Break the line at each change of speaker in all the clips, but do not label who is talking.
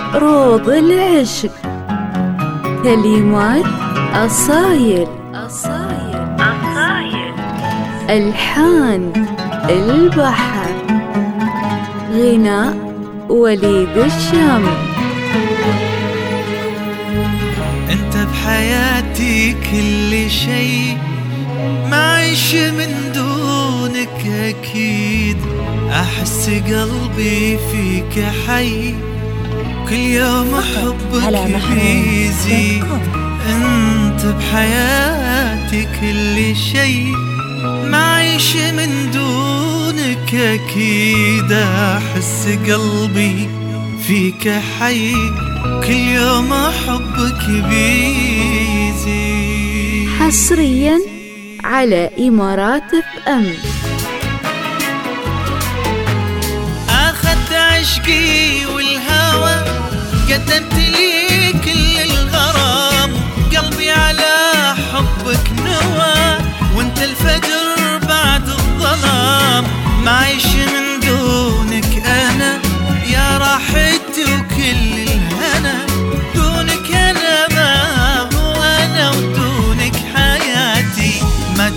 روض العشق. كلمات أصايل. ألحان البحر. غناء وليد الشامي.
انت بحياتي كل شي، ما عيش من دونك اكيد. احس قلبي فيك حي، كل يوم حبك بيزيد. انت بحياتي كل شي، ما عيش من دونك اكيد. احس قلبي فيك حي، كل يوم حبك بيزيد.
حصريا على إمارات FM.
اخذت عشقي والهوى، قدمت لي كل الغرام. قلبي على حبك نوى، وانت الفجر بعد الظلام. ما عيش من دونك انا، يا راحتي وكل الهنا. دونك انا ما هو انا، ودونك حياتي ما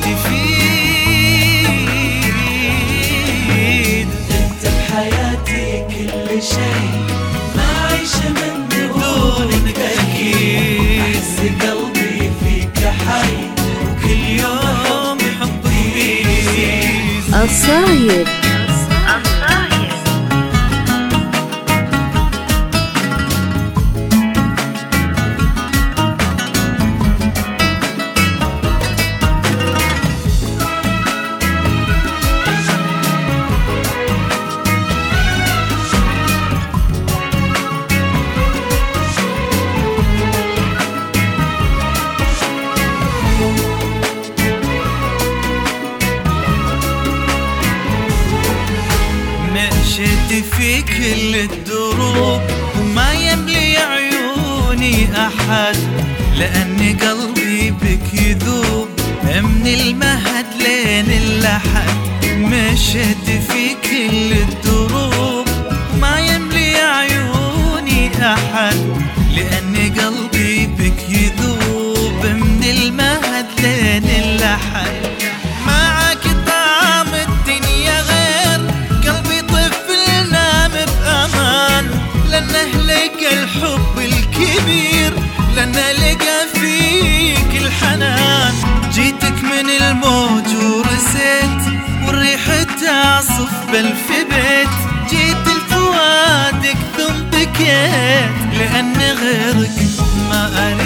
تفيد.
انت بحياتي كل شي، ما عيش من دونك اكيد. احس قلبي فيك حي، وكل يوم حبك بيزيد.
أصايل.
مشيت في كل الدروب، وما يملي عيوني أحد. لأن قلبي بك يذوب، من المهد لين اللحد. مشيت في كل الدروب، ما يملي عيوني أحد. لأن قلبي بك يذوب، من المهد لين اللحد. معك طعم الدنيا غير، قلبي طفل نام بأمان. لن أهلك الحب الكبير، لن ألقى فيك الحنان. جيتك من الموج ورسيت، والريح تعصف بألف بيت. جيت لفؤادك ثم بكيت، لأن غيرك ما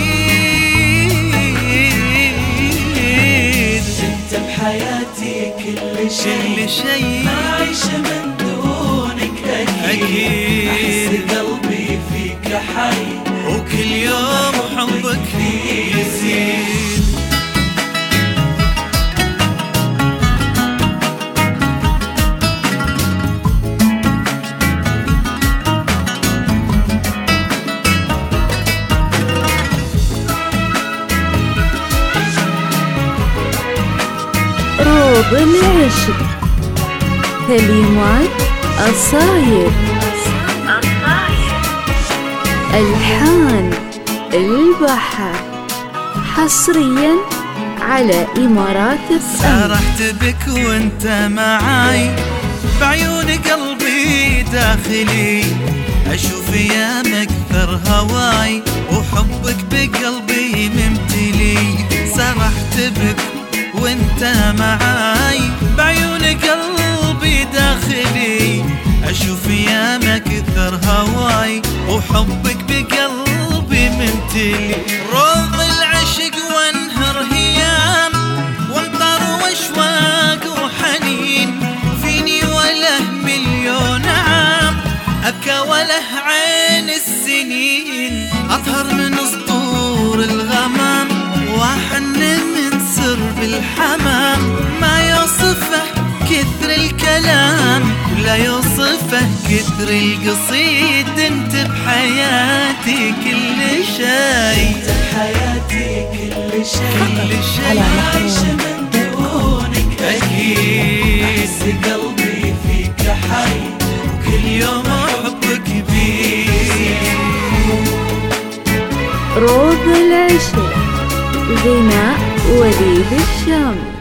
أريد.
انت بحياتي كل شي، ما عيش من دونك اكيد. احس قلبي فيك حي،
وكل يوم حبك يزيد.
روض العشق. كلمات أصايل. ألحان البحر. حصريا على إمارات FM.
سرحت بك وانت معاي، بعيون قلبي داخلي. أشوف أيامك أكثر هواي، وحبك بقلبي ممتلي. سرحت بك وانت معاي، بعيون قلبي داخلي. أشوف أيامك أكثر هواي، وحبك بقلبي ممتلي. روض العشق وانهر هيام، وانطر واشواق وحنين. فيني وله مليون عام، أبكى وله عين السنين. أطهر من سطور الغمام، وأحن من سرب الحمام. ما يوصفه كثر الكلام، ولا يوصفه كثر القصيد. انت بحياتي كل شي،
انت بحياتي كل شي.
على
ما عيش من دونك اكيد. احس قلبي فيك حي، وكل يوم حبك بيزيد.
روض العشرة. غناء وليد الشامي.